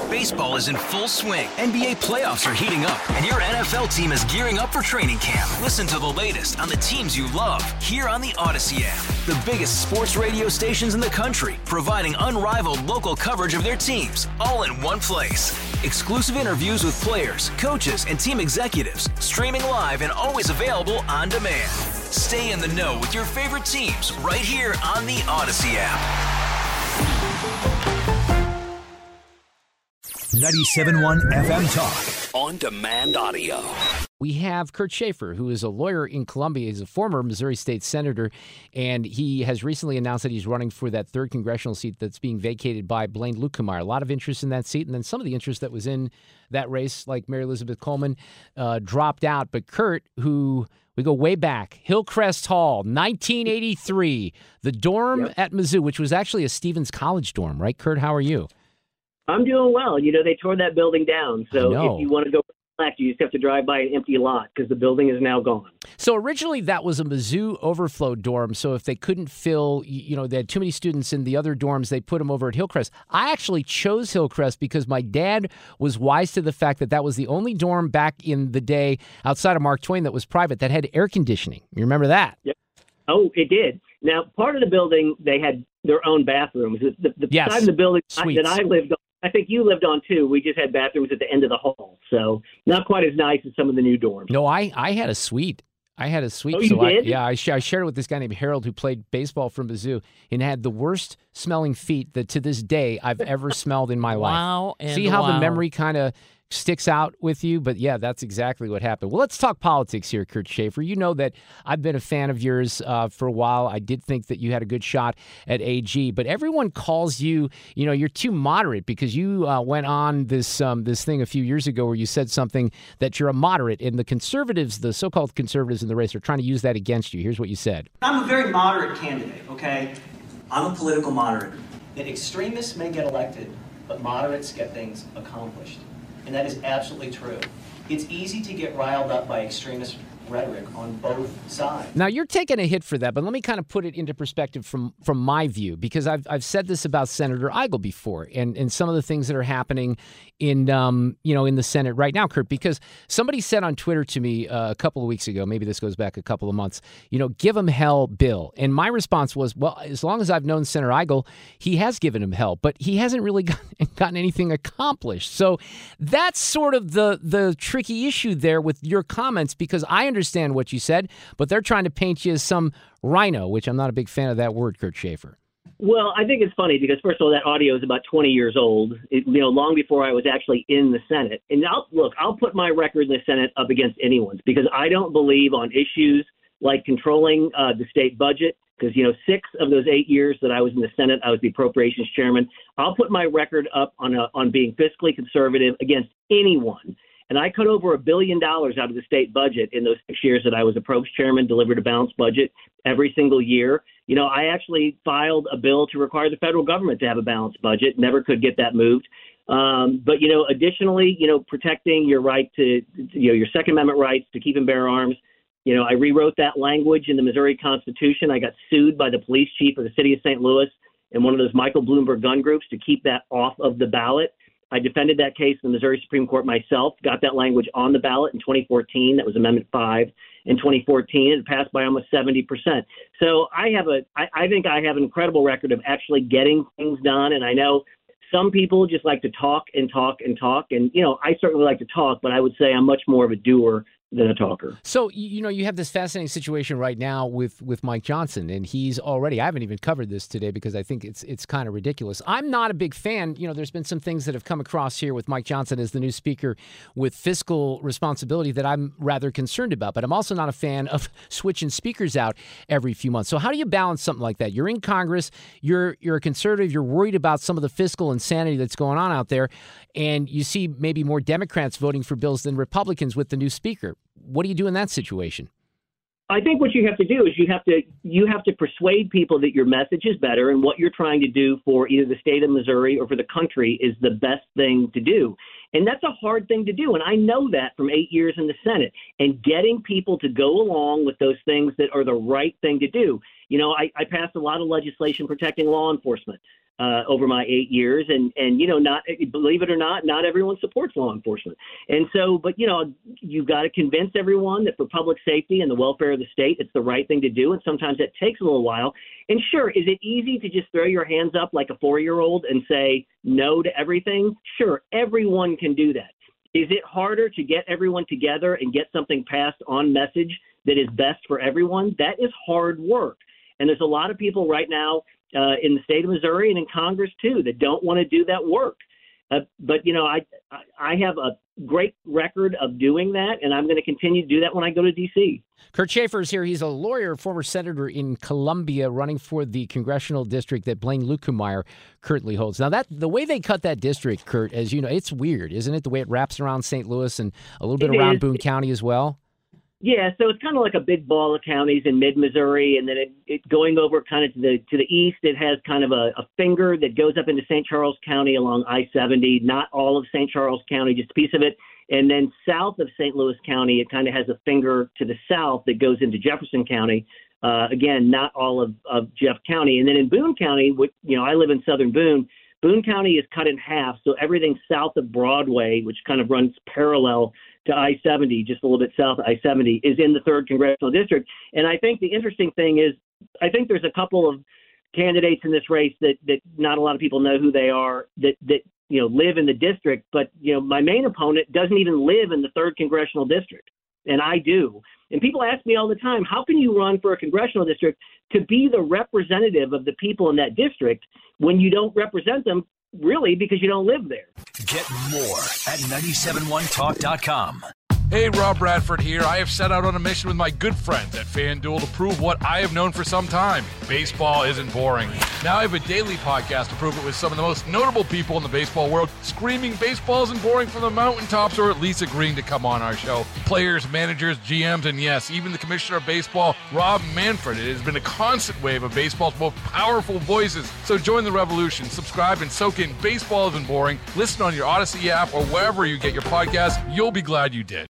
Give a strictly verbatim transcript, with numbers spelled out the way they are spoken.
Baseball is in full swing. N B A playoffs are heating up, and your N F L team is gearing up for training camp. Listen to the latest on the teams you love here on the Odyssey app. The biggest sports radio stations in the country, providing unrivaled local coverage of their teams, all in one place. Exclusive interviews with players, coaches, and team executives, streaming live and always available on demand. Stay in the know with your favorite teams right here on the Odyssey app. ninety-seven point one F M Talk. On demand audio. We have Kurt Schaefer, who is a lawyer in Columbia. He's a former Missouri State Senator, and he has recently announced that he's running for that third congressional seat that's being vacated by Blaine Luetkemeyer. A lot of interest in that seat, and then some of the interest that was in that race, like Mary Elizabeth Coleman, uh, dropped out. But Kurt, who we go way back, Hillcrest Hall, nineteen eighty-three, the dorm Yep. at Mizzou, which was actually a Stevens College dorm, right? Kurt, how are you? I'm doing well. You know, they tore that building down. So I know. if you want to go back, you just have to drive by an empty lot because the building is now gone. So originally that was a Mizzou overflow dorm. So if they couldn't fill, y- you know, they had too many students in the other dorms, they put them over at Hillcrest. I actually chose Hillcrest because my dad was wise to the fact that that was the only dorm back in the day outside of Mark Twain that was private that had air conditioning. You remember that? Yep. Oh, it did. Now, part of the building, they had their own bathrooms. The, the, the Yes. side of the building I, Suites. that I lived on, I think you lived on too, we just had bathrooms at the end of the hall. So not quite as nice as some of the new dorms. No, I, I had a suite. I had a suite. Oh, you so I, did? yeah, I, sh- I shared it with this guy named Harold who played baseball from Mizzou and had the worst smelling feet that to this day I've ever smelled in my life. Wow. And See how wow. the memory kind of sticks out with you? But yeah, that's exactly what happened. Well, let's talk politics here, Kurt Schaefer. You know that I've been a fan of yours uh, for a while. I did think that you had a good shot at A G, but everyone calls you, you know, you're too moderate because you uh, went on this um, this thing a few years ago where you said something that you're a moderate, and the conservatives, the so-called conservatives in the race, are trying to use that against you. Here's what you said. I'm a very moderate candidate, okay? I'm a political moderate. That extremists may get elected, but moderates get things accomplished. And that is absolutely true. It's easy to get riled up by extremist rhetoric on both sides. Now, you're taking a hit for that, but let me kind of put it into perspective from from my view, because I've I've said this about Senator Eigel before, and, and some of the things that are happening in um you know in the Senate right now, Kurt. Because somebody said on Twitter to me uh, a couple of weeks ago, maybe this goes back a couple of months, you know, give him hell, Bill. And my response was, well, as long as I've known Senator Eigel, he has given him hell, but he hasn't really gotten, gotten anything accomplished. So that's sort of the the tricky issue there with your comments, because I understand what you said, but they're trying to paint you as some rhino, which I'm not a big fan of that word, Kurt Schaefer. Well, I think it's funny because, first of all, that audio is about twenty years old, it, you know, long before I was actually in the Senate. And I'll, look, I'll put my record in the Senate up against anyone's because I don't believe on issues like controlling uh, the state budget, because, you know, six of those eight years that I was in the Senate, I was the appropriations chairman. I'll put my record up on a, on being fiscally conservative against anyone. And I cut over a billion dollars out of the state budget in those six years that I was approach chairman, delivered a balanced budget every single year. You know, I actually filed a bill to require the federal government to have a balanced budget, never could get that moved. Um, but, you know, additionally, you know, protecting your right to, you know, your Second Amendment rights to keep and bear arms. You know, I rewrote that language in the Missouri Constitution. I got sued by the police chief of the city of Saint Louis and one of those Michael Bloomberg gun groups to keep that off of the ballot. I defended that case in the Missouri Supreme Court myself, got that language on the ballot in twenty fourteen. That was Amendment five in twenty fourteen. It passed by almost seventy percent. So I have a, I, I think I have an incredible record of actually getting things done. And I know some people just like to talk and talk and talk. And, you know, I certainly like to talk, but I would say I'm much more of a doer than a talker. So, you know, you have this fascinating situation right now with, with Mike Johnson, and he's already, I haven't even covered this today because I think it's it's kind of ridiculous. I'm not a big fan. You know, there's been some things that have come across here with Mike Johnson as the new speaker with fiscal responsibility that I'm rather concerned about, but I'm also not a fan of switching speakers out every few months. So how do you balance something like that? You're in Congress, you're you're a conservative, you're worried about some of the fiscal insanity that's going on out there, and you see maybe more Democrats voting for bills than Republicans with the new speaker. What do you do in that situation? I think what you have to do is you have to you have to persuade people that your message is better and what you're trying to do for either the state of Missouri or for the country is the best thing to do. And that's a hard thing to do. And I know that from eight years in the Senate, and getting people to go along with those things that are the right thing to do. You know, I, I passed a lot of legislation protecting law enforcement. uh, over my eight years. And, and, you know, not believe it or not, not everyone supports law enforcement. And so, but, you know, you've got to convince everyone that for public safety and the welfare of the state, it's the right thing to do. And sometimes it takes a little while. And sure, is it easy to just throw your hands up like a four-year-old and say no to everything? Sure, everyone can do that. Is it harder to get everyone together and get something passed on message that is best for everyone? That is hard work. And there's a lot of people right now uh, in the state of Missouri and in Congress, too, that don't want to do that work. Uh, but, you know, I I have a great record of doing that, and I'm going to continue to do that when I go to D C. Kurt Schaefer is here. He's a lawyer, former senator in Columbia, running for the congressional district that Blaine Luetkemeyer currently holds. Now, that the way they cut that district, Kurt, as you know, it's weird, isn't it? The way it wraps around Saint Louis and a little bit it around is. Boone County as well. Yeah, so it's kind of like a big ball of counties in mid-Missouri, and then it, it going over kind of to the to the east, it has kind of a, a finger that goes up into Saint Charles County along I seventy, not all of Saint Charles County, just a piece of it. And then south of Saint Louis County, it kind of has a finger to the south that goes into Jefferson County. Uh, again, not all of, of Jeff County. And then in Boone County, which, you know, I live in southern Boone, Boone County is cut in half, so everything south of Broadway, which kind of runs parallel to I seventy, just a little bit south of I seventy, is in the third congressional district. And I think the interesting thing is, I think there's a couple of candidates in this race that, that not a lot of people know who they are, that, that, you know, live in the district. But, you know, my main opponent doesn't even live in the third congressional district, and I do. And people ask me all the time, how can you run for a congressional district to be the representative of the people in that district when you don't represent them, really, because you don't live there? Get more at nine seven one talk dot com. Hey, Rob Bradford here. I have set out on a mission with my good friends at FanDuel to prove what I have known for some time. Baseball isn't boring. Now I have a daily podcast to prove it with some of the most notable people in the baseball world, screaming baseball isn't boring from the mountaintops, or at least agreeing to come on our show. Players, managers, G Ms, and yes, even the commissioner of baseball, Rob Manfred. It has been a constant wave of baseball's most powerful voices. So join the revolution. Subscribe and soak in Baseball Isn't Boring. Listen on your Odyssey app or wherever you get your podcasts. You'll be glad you did.